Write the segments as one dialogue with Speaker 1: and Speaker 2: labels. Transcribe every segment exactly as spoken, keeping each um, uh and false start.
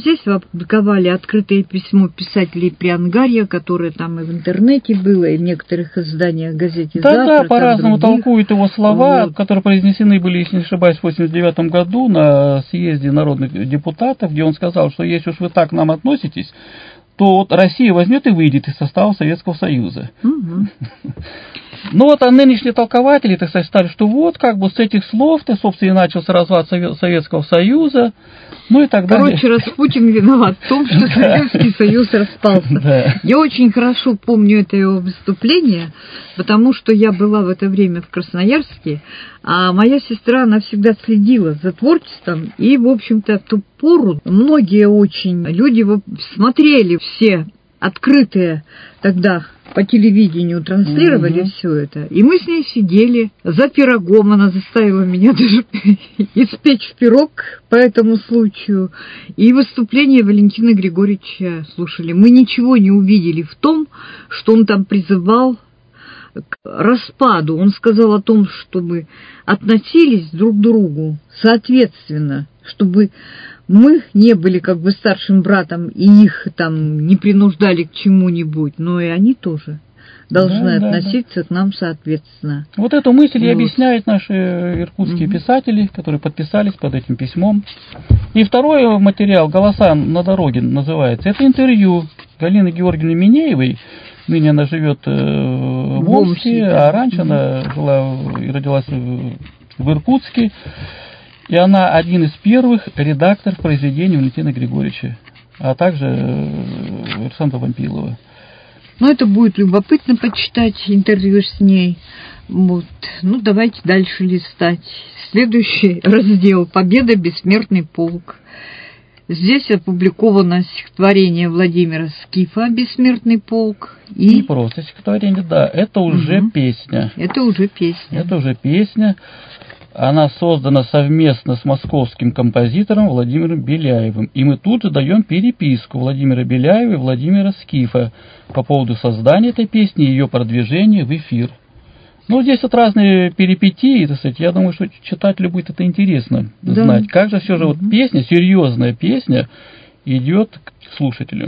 Speaker 1: здесь вы опубликовали открытое письмо писателей Приангарья, которое там и в интернете было, и в некоторых изданиях газете
Speaker 2: да,
Speaker 1: «Завтра».
Speaker 2: Да, по-разному толкуют его слова, вот, которые произнесены были, если не ошибаюсь, в восемьдесят девятом году на съезде народных депутатов, где он сказал, что если уж вы так к нам относитесь, то вот Россия возьмет и выйдет из состава Советского Союза. Угу. Ну вот, а нынешние толкователи, так сказать, стали, что вот, как бы с этих слов-то, собственно, и начался развал Советского Союза, ну и так далее.
Speaker 1: Короче, Распутин виноват в том, что Советский Союз распался. Я очень хорошо помню это его выступление, потому что я была в это время в Красноярске, а моя сестра, она всегда следила за творчеством, и, в общем-то, в ту пору многие очень люди смотрели все открытые тогда по телевидению, транслировали mm-hmm. все это. И мы с ней сидели за пирогом. Она заставила меня даже испечь пирог по этому случаю. И выступление Валентина Григорьевича слушали. Мы ничего не увидели в том, что он там призывал к распаду. Он сказал о том, чтобы относились друг к другу соответственно, чтобы мы не были как бы старшим братом и их там не принуждали к чему-нибудь, но и они тоже должны да, относиться да, да. к нам соответственно.
Speaker 2: Вот эту мысль вот. И объясняют наши иркутские угу. писатели, которые подписались под этим письмом. И второй материал «Голоса на дороге» называется. Это интервью Галины Георгиевны Минеевой. Ныне она живет в Омске, да. а раньше угу. она жила и родилась в Иркутске. И она один из первых редакторов произведений Валентина Григорьевича, а также Александра Вампилова.
Speaker 1: Ну, это будет любопытно почитать интервью с ней. Вот. Ну, давайте дальше листать. Следующий раздел «Победа. Бессмертный полк». Здесь опубликовано стихотворение Владимира Скифа «Бессмертный полк». И...
Speaker 2: Не просто стихотворение, да, это уже угу. песня.
Speaker 1: Это уже песня.
Speaker 2: Это уже песня. Она создана совместно с московским композитором Владимиром Беляевым. И мы тут же даем переписку Владимира Беляева и Владимира Скифа по поводу создания этой песни и ее продвижения в эфир. Ну, здесь вот разные перипетии, так сказать. Я думаю, что читателю будет это интересно да. знать. Как же все же вот песня, серьезная песня, идет к слушателю.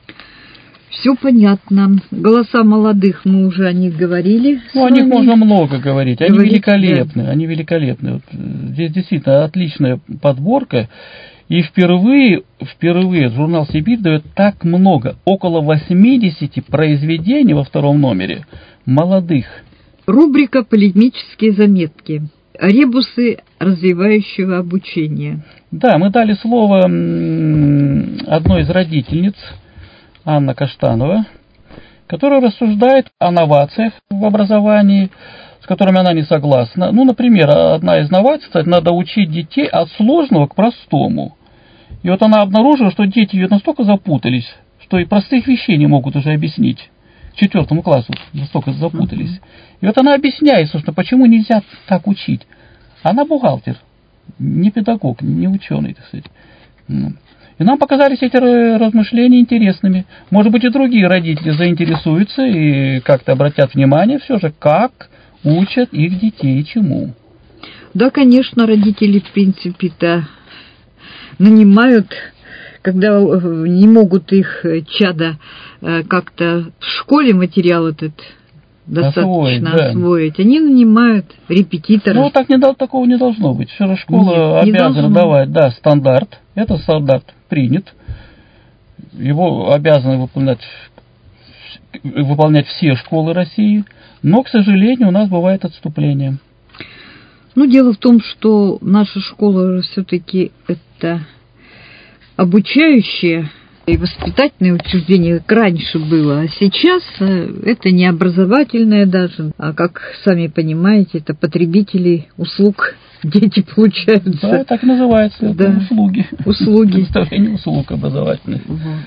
Speaker 1: Все понятно. Голоса молодых, мы уже о них говорили.
Speaker 2: Ну, о них можно много говорить. Они говорить, великолепны. Да. Они великолепны. Вот здесь действительно отличная подборка. И впервые, впервые журнал «Сибирь» дает так много, около восьмидесяти произведений во втором номере молодых.
Speaker 1: Рубрика «Полемические заметки». Ребусы развивающего обучения.
Speaker 2: Да, мы дали слово одной из родительниц, Анна Каштанова, которая рассуждает о новациях в образовании, с которыми она не согласна. Ну, например, одна из новаций, кстати, надо учить детей от сложного к простому. И вот она обнаружила, что дети ее настолько запутались, что и простых вещей не могут уже объяснить. К четвертому классу настолько запутались. И вот она объясняет, собственно, почему нельзя так учить. Она бухгалтер, не педагог, не ученый, так сказать. И нам показались эти размышления интересными. Может быть, и другие родители заинтересуются и как-то обратят внимание все же, как учат их детей и чему.
Speaker 1: Да, конечно, родители, в принципе-то, нанимают, когда не могут их чада как-то в школе материал этот достаточно освоить, освоить. Да. Они нанимают репетиторов.
Speaker 2: Ну, так не, такого не должно быть. Все же школа Нет, обязана давать, да, стандарт. Это стандарт принят. Его обязаны выполнять, выполнять все школы России. Но, к сожалению, у нас бывает отступление.
Speaker 1: Ну, дело в том, что наша школа все-таки это обучающая и воспитательное учреждение, как раньше было, а сейчас это не образовательное даже, а, как сами понимаете, это потребители услуг, дети получаются.
Speaker 2: Да, так и называется,
Speaker 1: да.
Speaker 2: это услуги.
Speaker 1: Услуги.
Speaker 2: Предоставление услуг образовательных.
Speaker 1: Вот.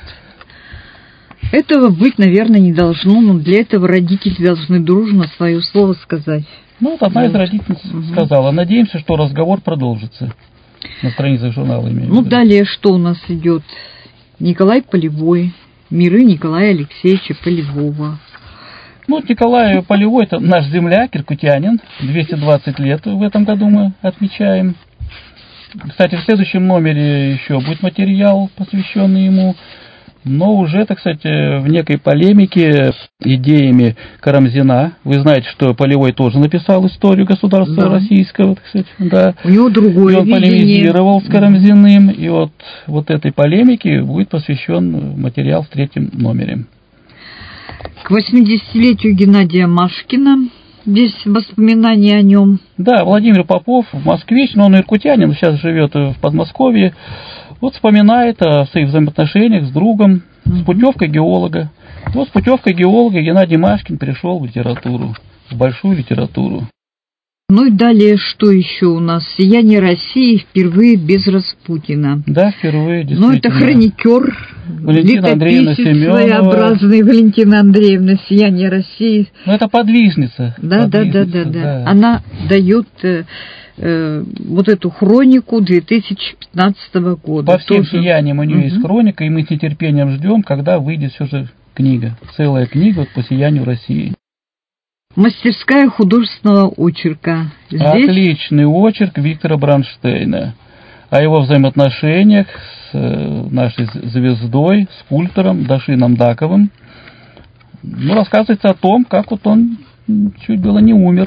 Speaker 1: Этого быть, наверное, не должно, но для этого родители должны дружно свое слово сказать.
Speaker 2: Ну, вот одна вот. из родительниц угу. сказала, надеемся, что разговор продолжится. На страницах журнала имею в виду.
Speaker 1: Ну, далее что у нас идет? Николай Полевой, миры Николая Алексеевича Полевого.
Speaker 2: Ну, Николай Полевой – это наш земляк, иркутянин, двести двадцать лет в этом году мы отмечаем. Кстати, в следующем номере еще будет материал, посвященный ему, но уже, так сказать, в некой полемике идеями Карамзина. Вы знаете, что Полевой тоже написал историю государства да. российского, так сказать, да.
Speaker 1: У него другое
Speaker 2: и он
Speaker 1: видение.
Speaker 2: полемизировал с Карамзиным, и вот, вот этой полемике будет посвящен материал в третьем номере.
Speaker 1: К восьмидесятилетию Геннадия Машкина здесь воспоминания о нем.
Speaker 2: Да, Владимир Попов, москвич, но он иркутянин, сейчас живет в Подмосковье. Вот вспоминает о своих взаимоотношениях с другом, с путевкой геолога. Вот с путевкой геолога Геннадий Машкин пришел в литературу, в большую литературу.
Speaker 1: Ну и далее, что еще у нас? «Сияние России» впервые без Распутина.
Speaker 2: Да, впервые, действительно.
Speaker 1: Ну, это хроникер,
Speaker 2: Валентина Андреевна Семенова.
Speaker 1: Своеобразный Валентина Андреевна, «Сияние России».
Speaker 2: Ну, это подвижница.
Speaker 1: Да,
Speaker 2: подвижница,
Speaker 1: да, да, да, да,
Speaker 2: да.
Speaker 1: Она дает э, э, вот эту хронику две тысячи пятнадцатого года.
Speaker 2: По всем
Speaker 1: тоже.
Speaker 2: сияниям у нее
Speaker 1: угу.
Speaker 2: есть хроника, и мы с нетерпением ждем, когда выйдет все же книга. Целая книга вот, по сиянию России.
Speaker 1: Мастерская художественного очерка. Здесь...
Speaker 2: Отличный очерк Виктора Бронштейна о его взаимоотношениях с нашей звездой, скульптором Дашином Даковым. Ну, рассказывается о том, как вот он чуть было не умер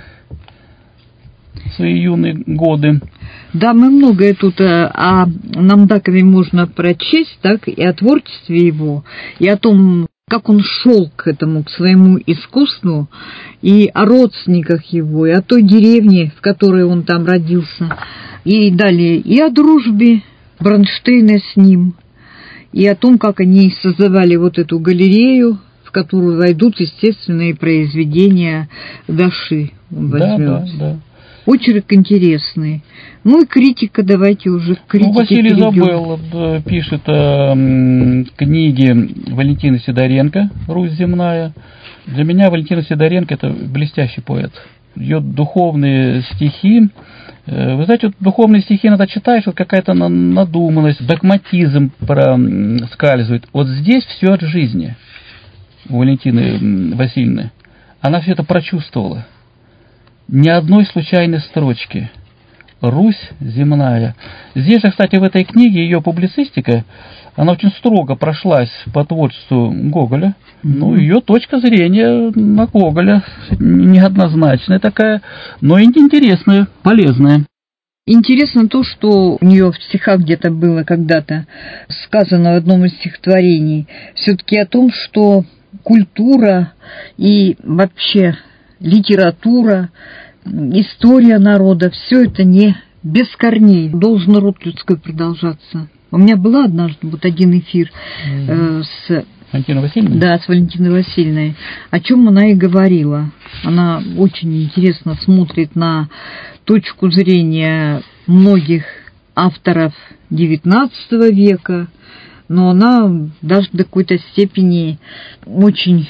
Speaker 2: в свои юные годы.
Speaker 1: Да, мы многое тут о Намдакове можно прочесть, так, и о творчестве его, и о том, как он шел к этому, к своему искусству, и о родственниках его, и о той деревне, в которой он там родился, и далее, и о дружбе Бронштейна с ним, и о том, как они создавали вот эту галерею, в которую войдут естественные произведения Даши. Он возьмет. Да, да, да. Очерк интересный. Ну и критика, давайте уже к критике
Speaker 2: ну, Василий
Speaker 1: перейдем.
Speaker 2: Забыл пишет о м, книге Валентины Сидоренко «Русь земная». Для меня Валентина Сидоренко – это блестящий поэт. Ее духовные стихи, вы знаете, вот духовные стихи иногда читаешь, вот какая-то надуманность, догматизм проскальзывает. Вот здесь все от жизни у Валентины Васильевны. Она все это прочувствовала. Ни одной случайной строчки. Русь земная. Здесь же, кстати, в этой книге ее публицистика, она очень строго прошлась по творчеству Гоголя. Mm-hmm. Ну, ее точка зрения на Гоголя неоднозначная такая, но и интересная, полезная.
Speaker 1: Интересно то, что у нее в стихах где-то было когда-то сказано в одном из стихотворений, все-таки о том, что культура и вообще литература, история народа, все это не без корней. Должен род людской продолжаться. У меня была однажды вот один эфир э, с
Speaker 2: Валентиной Васильевной?
Speaker 1: Да, с Валентиной Васильевной. О чем она и говорила. Она очень интересно смотрит на точку зрения многих авторов девятнадцатого века, но она даже до какой-то степени очень...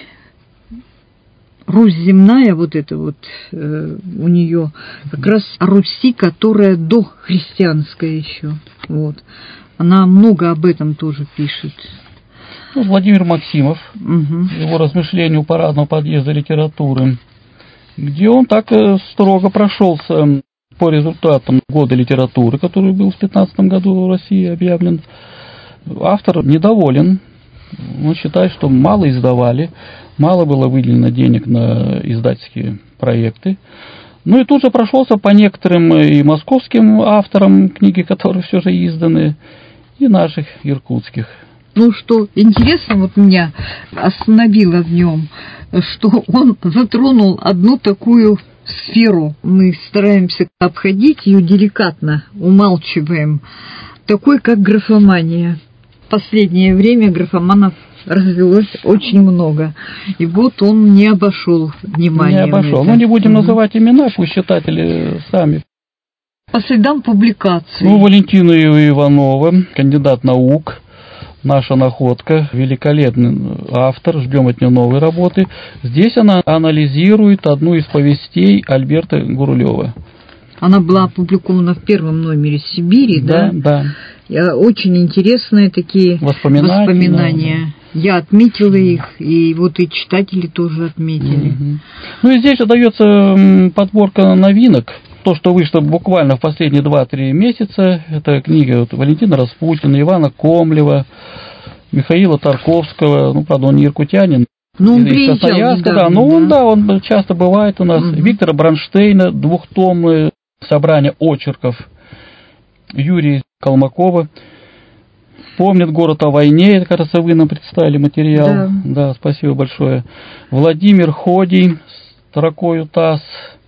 Speaker 1: Русь земная, вот это вот э, у нее как раз о Руси, которая дохристианская еще. Вот. Она много об этом тоже пишет.
Speaker 2: Ну, Владимир Максимов,
Speaker 1: угу.
Speaker 2: его размышления у парадного подъезда литературы, где он так строго прошелся по результатам года литературы, который был в пятнадцатом году в России объявлен. Автор недоволен. Он считает, что мало издавали, мало было выделено денег на издательские проекты. Ну и тут же прошелся по некоторым и московским авторам, книги которые все же изданы, и наших иркутских.
Speaker 1: Ну, что интересно, вот меня остановило в нем, что он затронул одну такую сферу. Мы стараемся обходить ее деликатно, умалчиваем, такой как графомания. В последнее время графоманов развелось очень много. И вот он не обошел вниманием.
Speaker 2: Не обошел.
Speaker 1: Это.
Speaker 2: Ну, не будем
Speaker 1: угу.
Speaker 2: называть имена, пусть читатели сами.
Speaker 1: По следам публикаций.
Speaker 2: Ну, Валентина Иванова, кандидат наук, наша находка, великолепный автор, ждем от нее новой работы. Здесь она анализирует одну из повестей Альберта Гурулева.
Speaker 1: Она была опубликована в первом номере «Сибири», да?
Speaker 2: Да, да.
Speaker 1: Очень интересные такие воспоминания. воспоминания. Да. Я отметила их, и вот и читатели тоже отметили.
Speaker 2: Угу. Ну и здесь же дается подборка новинок. то, что вышло буквально в последние два-три месяца, это книга вот Валентина Распутина, Ивана Комлева, Михаила Тарковского, ну, правда, он не иркутянин.
Speaker 1: Ну, он
Speaker 2: из
Speaker 1: приезжал
Speaker 2: Красноярска,
Speaker 1: недавно,
Speaker 2: да, ну, он,
Speaker 1: да.
Speaker 2: да, он часто бывает у нас. Угу. Виктора Бронштейна, двухтомное собрание очерков, Юрия Колмакова. «Помнит город о войне», это, кажется, вы нам представили материал. Да, да, спасибо большое. Владимир Ходий, «Строкою таз»,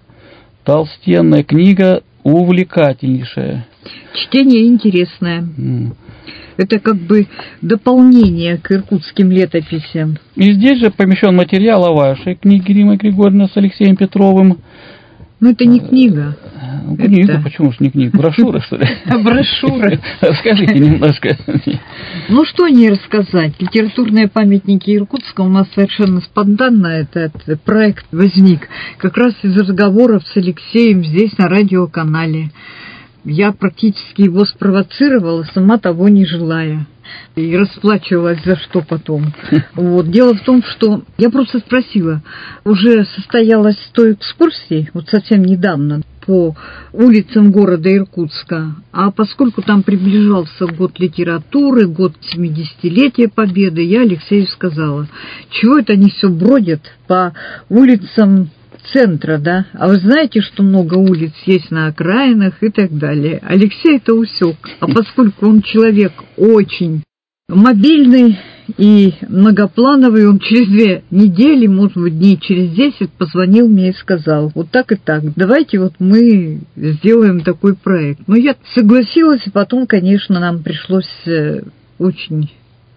Speaker 2: толстенная книга, увлекательнейшая.
Speaker 1: Чтение интересное. Mm. Это как бы дополнение к иркутским летописям.
Speaker 2: И здесь же помещен материал о вашей книге Риммы Григорьевны с Алексеем Петровым.
Speaker 1: Ну, это не книга.
Speaker 2: Ну, книга, это... почему же не книга? Брошюра, что ли?
Speaker 1: Брошюра.
Speaker 2: Расскажите немножко.
Speaker 1: Ну, что не рассказать. Литературные памятники Иркутска у нас совершенно спонтанно этот проект возник. Как раз из разговоров с Алексеем здесь, на радиоканале. Я практически его спровоцировала, сама того не желая. И расплачивалась за что потом. Вот. Дело в том, что я просто спросила, уже состоялась сто экскурсий, вот совсем недавно, по улицам города Иркутска, а поскольку там приближался год литературы, год семидесятилетия Победы, я Алексею сказала, чего это они все бродят по улицам центра, да? А вы знаете, что много улиц есть на окраинах и так далее. Алексей это усек, а поскольку он человек очень мобильный и многоплановый, он через две недели, может быть, дней через десять позвонил мне и сказал, вот так и так, давайте вот мы сделаем такой проект. Ну, я согласилась, и потом, конечно, нам пришлось очень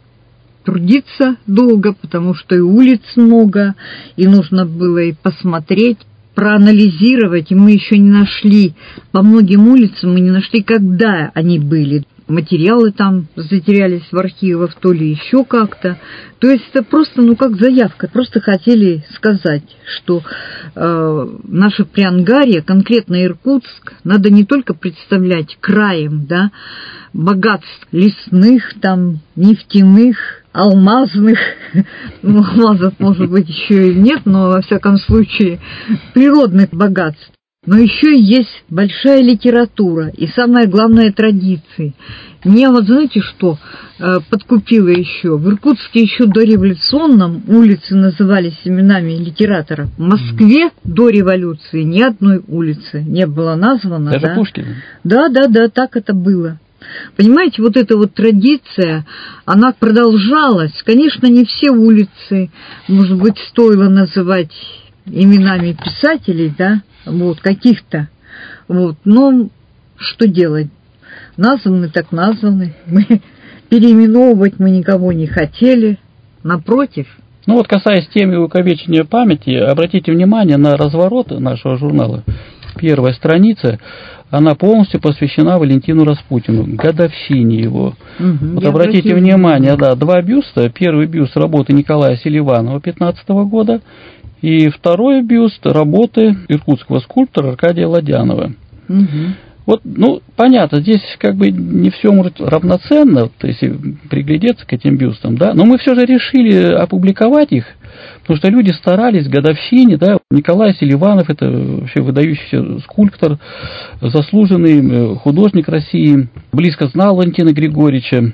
Speaker 1: трудиться долго, потому что и улиц много, и нужно было и посмотреть, проанализировать, и мы еще не нашли, по многим улицам мы не нашли, когда они были. Материалы там затерялись в архивах, то ли еще как-то. То есть это просто, ну, как заявка. Просто хотели сказать, что э, наше Приангарье, конкретно Иркутск, надо не только представлять краем, да, богатств лесных, там, нефтяных, алмазных, ну, алмазов, может быть, еще и нет, но, во всяком случае, природных богатств. Но еще есть большая литература и, самое главное, традиции. Меня вот знаете что подкупило еще? В Иркутске еще дореволюционном улицы назывались именами литераторов. В Москве до революции ни одной улицы не было названо.
Speaker 2: Даже
Speaker 1: да?
Speaker 2: Пушкин?
Speaker 1: Да, да, да, так это было. Понимаете, вот эта вот традиция, она продолжалась. Конечно, не все улицы, может быть, стоило называть именами писателей, да, вот, каких-то, вот, но что делать? Названы так названы, мы переименовывать мы никого не хотели, напротив.
Speaker 2: Ну вот, касаясь темы увековечения памяти, обратите внимание на разворот нашего журнала. Первая страница, она полностью посвящена Валентину Распутину, годовщине его. Угу, вот обратите внимание, да, два бюста. Первый бюст работы Николая Селиванова пятнадцатого года, и второй бюст работы иркутского скульптора Аркадия Ладянова. Угу. Вот, ну, понятно, здесь как бы не все может равноценно, то есть приглядеться к этим бюстам, да, но мы все же решили опубликовать их, потому что люди старались к годовщине, да, Николай Селиванов, это вообще выдающийся скульптор, заслуженный художник России, близко знал Валентина Григорьевича,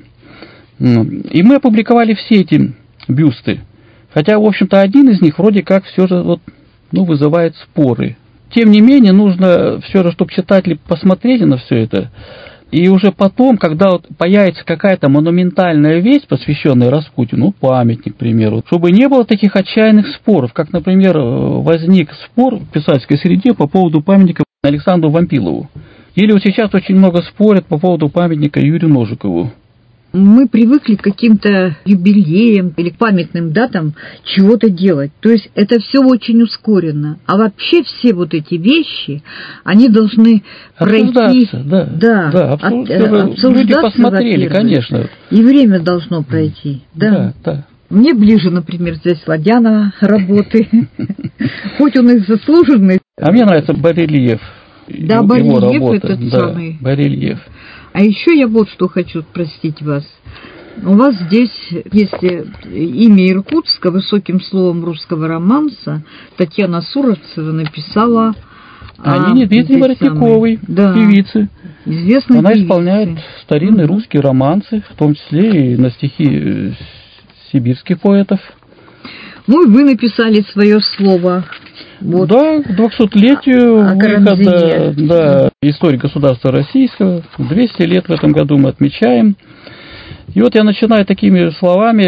Speaker 2: и мы опубликовали все эти бюсты, хотя, в общем-то, один из них вроде как все же вот, ну, вызывает споры. Тем не менее, нужно все же, чтобы читатели посмотрели на все это, и уже потом, когда вот появится какая-то монументальная вещь, посвященная Распутину, памятник, к примеру, чтобы не было таких отчаянных споров, как, например, возник спор в писательской среде по поводу памятника Александру Вампилову. Или вот сейчас очень много спорят по поводу памятника Юрию Ножикову.
Speaker 1: Мы привыкли к каким-то юбилеям или к памятным датам чего-то делать. То есть это все очень ускоренно. А вообще все вот эти вещи, они должны пройти...
Speaker 2: Да,
Speaker 1: да,
Speaker 2: да, абсолютно. От,
Speaker 1: обсуждаться,
Speaker 2: люди посмотрели, конечно.
Speaker 1: И время должно пройти. Да,
Speaker 2: да. да.
Speaker 1: Мне ближе, например, здесь Ладянова работы. Хоть он и заслуженный.
Speaker 2: А мне нравится барельеф.
Speaker 1: Да, барельеф этот самый.
Speaker 2: Барельеф.
Speaker 1: А еще я вот что хочу спросить вас. У вас здесь, если имя Иркутска, высоким словом русского романса, Татьяна Суровцева написала
Speaker 2: А, Нине Дмитриевне Воротниковой,
Speaker 1: да,
Speaker 2: певицы.
Speaker 1: Известной
Speaker 2: Она
Speaker 1: певицы.
Speaker 2: исполняет старинные mm-hmm. русские романсы, в том числе и на стихи сибирских поэтов.
Speaker 1: Ну, и вы написали свое слово. Вот.
Speaker 2: Да, к двухсотлетию выхода да, истории государства российского. двести лет в этом году мы отмечаем. И вот я начинаю такими словами,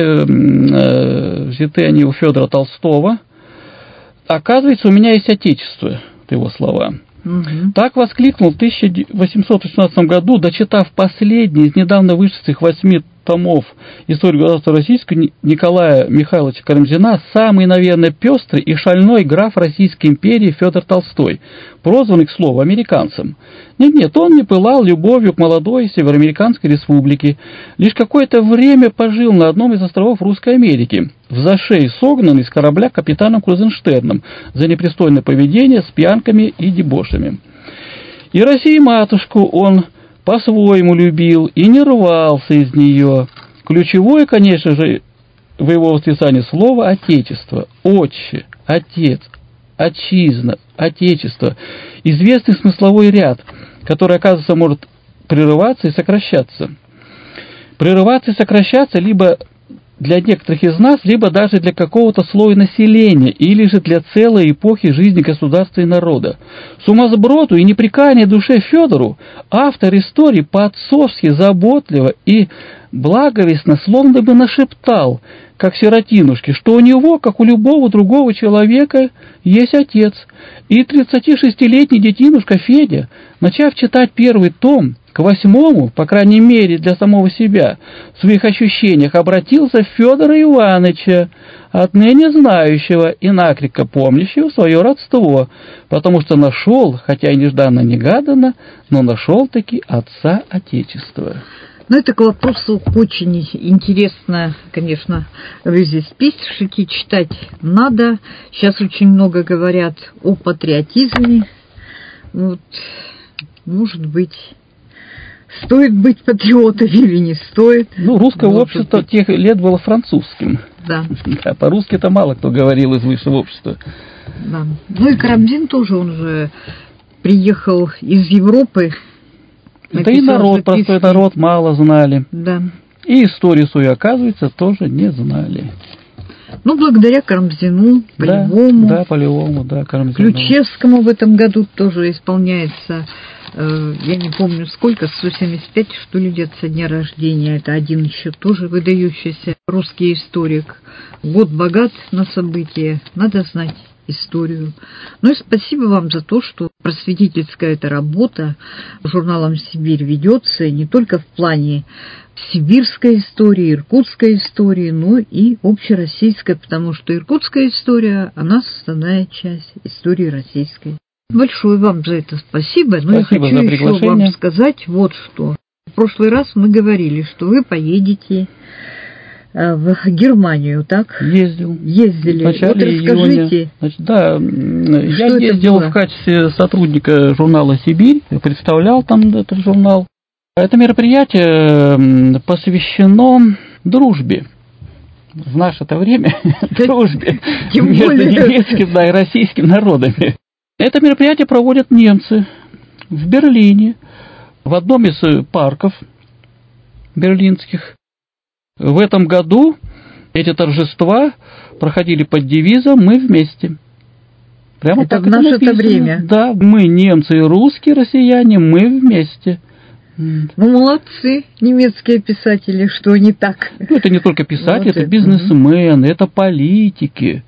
Speaker 2: э, взяты они у Федора Толстого. Оказывается, у меня есть отечество, это его слова. Угу. Так воскликнул в тысяча восемьсот шестнадцатом году, дочитав последний из недавно вышедших восьми томов истории государства российского Николая Михайловича Карамзина, самый, наверное, пестрый и шальной граф Российской империи Федор Толстой, прозванный, к слову, американцем. Нет-нет, он не пылал любовью к молодой Североамериканской республике. Лишь какое-то время пожил на одном из островов Русской Америки, в зашей согнанный с корабля капитаном Крузенштерном за непристойное поведение с пьянками и дебошами. И Россию-матушку он по-своему любил и не рвался из нее. Ключевое, конечно же, в его восклицании слово «отечество», «отче», «отец», «отчизна», «отечество». Известный смысловой ряд, который, оказывается, может прерываться и сокращаться. Прерываться и сокращаться либо для некоторых из нас, либо даже для какого-то слоя населения, или же для целой эпохи жизни государства и народа. Сумасброду и непрекаянной душе Федору автор истории по-отцовски заботливо и благовестно, словно бы нашептал, как сиротинушке, что у него, как у любого другого человека, есть отец. И тридцатишестилетний детинушка Федя, начав читать первый том, к восьмому, по крайней мере для самого себя, в своих ощущениях обратился в Федора Ивановича, отныне знающего и накрепко помнящего свое родство, потому что нашел, хотя и нежданно-негаданно, но нашел-таки отца Отечества.
Speaker 1: Ну, это к вопросу очень интересно, конечно, вы здесь пишете, читать надо. Сейчас очень много говорят о патриотизме. Вот, может быть, стоит быть патриотом или не стоит.
Speaker 2: Ну, русское может общество быть. Тех лет было французским.
Speaker 1: Да.
Speaker 2: Да, по-русски-то мало кто говорил из высшего общества.
Speaker 1: Да. Ну и Карамзин тоже, он же приехал из Европы.
Speaker 2: Да и народ, простой народ мало знали.
Speaker 1: Да.
Speaker 2: И историю свою, оказывается, тоже не знали.
Speaker 1: Ну, благодаря Карамзину, Полевому.
Speaker 2: Да, да, Полевому, да, Карамзину.
Speaker 1: Ключевскому в этом году тоже исполняется, э, я не помню сколько, сто семьдесят пять, что ли, лет со дня рождения. Это один еще тоже выдающийся русский историк. Год богат на события, надо знать историю. Ну и спасибо вам за то, что просветительская эта работа журналом «Сибирь» ведется не только в плане сибирской истории, иркутской истории, но и общероссийской, потому что иркутская история, она составная часть истории российской. Большое вам за это спасибо. Но я хочу еще вам сказать вот что. В прошлый раз мы говорили, что вы поедете в Германию, так?
Speaker 2: Ездил.
Speaker 1: Ездили.
Speaker 2: В начале
Speaker 1: вот расскажите.
Speaker 2: Значит, да, я ездил в качестве сотрудника журнала «Сибирь», представлял там этот журнал. Это мероприятие посвящено дружбе. В наше-то время дружбе между немецким да, и российским народами. Это мероприятие проводят немцы в Берлине, в одном из парков берлинских. В этом году эти торжества проходили под девизом «Мы вместе». Прямо
Speaker 1: это
Speaker 2: так
Speaker 1: в наше-то время.
Speaker 2: Да, мы, немцы и русские, россияне, мы вместе.
Speaker 1: Ну, молодцы, немецкие писатели, что они так.
Speaker 2: Ну, это не только писатели, вот это, это бизнесмены, это политики,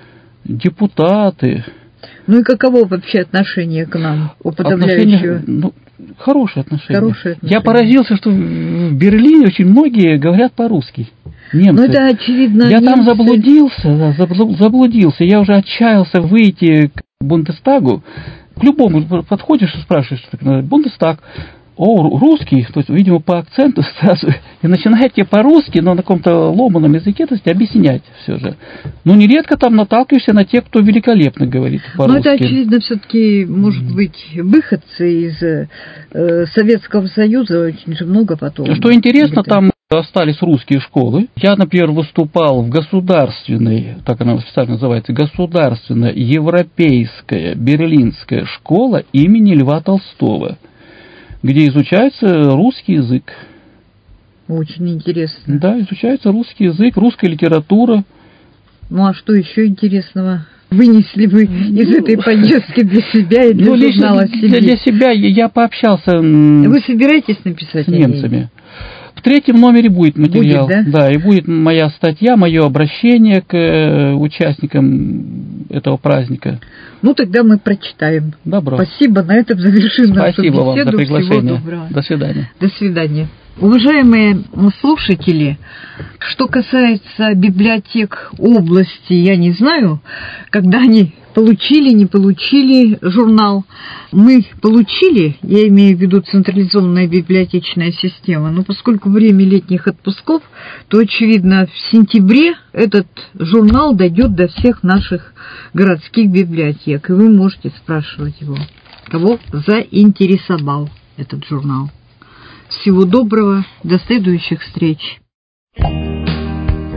Speaker 2: депутаты.
Speaker 1: Ну и каково вообще отношение к нам, уподобляющее?
Speaker 2: Ну, хорошее отношение.
Speaker 1: Хорошее отношение.
Speaker 2: Я поразился, что в Берлине очень многие говорят по-русски. Немцы.
Speaker 1: Ну, это очевидно.
Speaker 2: Я
Speaker 1: немцы...
Speaker 2: там заблудился, да, заблудился. Я уже отчаялся выйти к Бундестагу. К любому подходишь и спрашиваешь, Бундестаг. О, русский, то есть, видимо, по акценту сразу, и начинаете по-русски, но на каком-то ломаном языке, то есть, объяснять все же. Но нередко там наталкиваешься на тех, кто великолепно говорит по-русски.
Speaker 1: Ну, это, очевидно, все-таки, может быть, выходцы из э, Советского Союза, очень же много потом.
Speaker 2: Что интересно, там Остались русские школы. Я, например, выступал в государственной, так она официально называется, государственная европейская берлинская школа имени Льва Толстого, где изучается русский язык.
Speaker 1: Очень интересно.
Speaker 2: Да, изучается русский язык, русская литература.
Speaker 1: Ну, а что еще интересного вынесли вы из ну, этой поездки для себя и для ну, журнала
Speaker 2: «Семья»? Для, для себя я пообщался
Speaker 1: Вы собираетесь написать
Speaker 2: с немцами. В третьем номере будет материал.
Speaker 1: Будет, да?
Speaker 2: Да, и будет моя статья, мое обращение к участникам этого праздника.
Speaker 1: Ну, тогда мы прочитаем.
Speaker 2: Добро.
Speaker 1: Спасибо, на этом завершим нашу
Speaker 2: Спасибо
Speaker 1: беседу.
Speaker 2: вам за приглашение.
Speaker 1: Всего доброго.
Speaker 2: До свидания.
Speaker 1: До свидания. Уважаемые слушатели, что касается библиотек области, я не знаю, когда они получили, не получили журнал. Мы получили, я имею в виду централизованная библиотечная система, но поскольку время летних отпусков, то, очевидно, в сентябре этот журнал дойдет до всех наших городских библиотек, и вы можете спрашивать его, кого заинтересовал этот журнал. Всего доброго, до следующих встреч.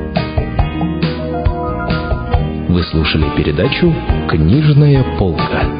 Speaker 3: Вы слушали передачу «Книжная полка».